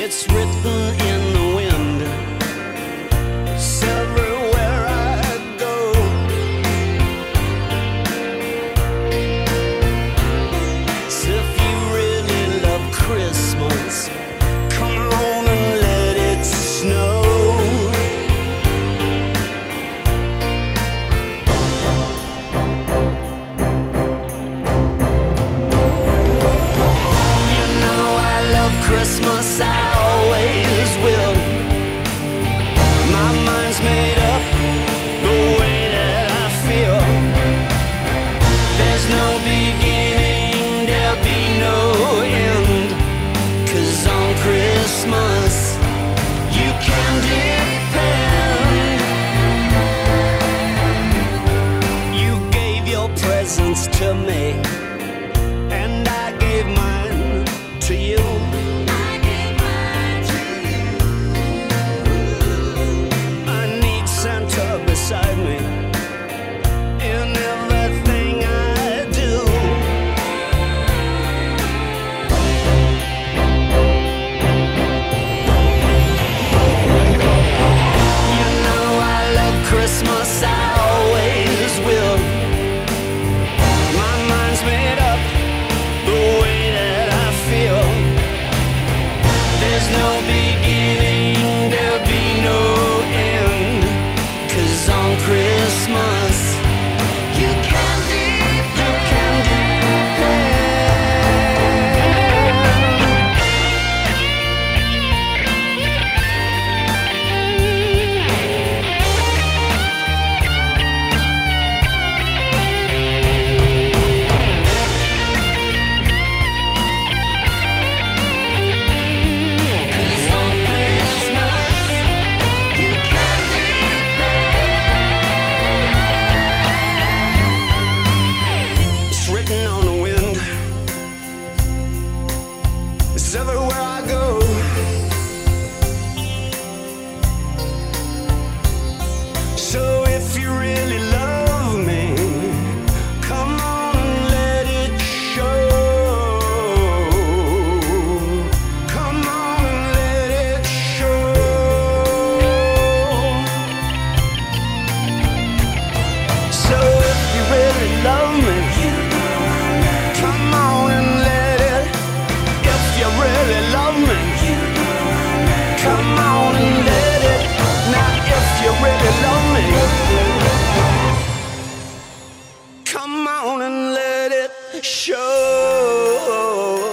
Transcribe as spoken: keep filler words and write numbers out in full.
It's written in the wind. It's everywhere I go. So if you really love Christmas, come on and let it snow. Christmas, I always will. My mind's made up the way that I feel. There's no beginning, there'll be no end. 'Cause on Christmas, you can depend. You gave your presents to me, and I gave mine to you. Beside me in everything I do. You know I love Christmas, I always will. My mind's made up the way that I feel. There's no beginning, there'll be no end. 'Cause on Christmas, you can depend. You can depend. Everywhere I go, so if you really love me, come on and let it show. Come on and let it show. So if you really love me, come on and let it. If you really love me, come on and let it. Now if you really love me, come on and let it show.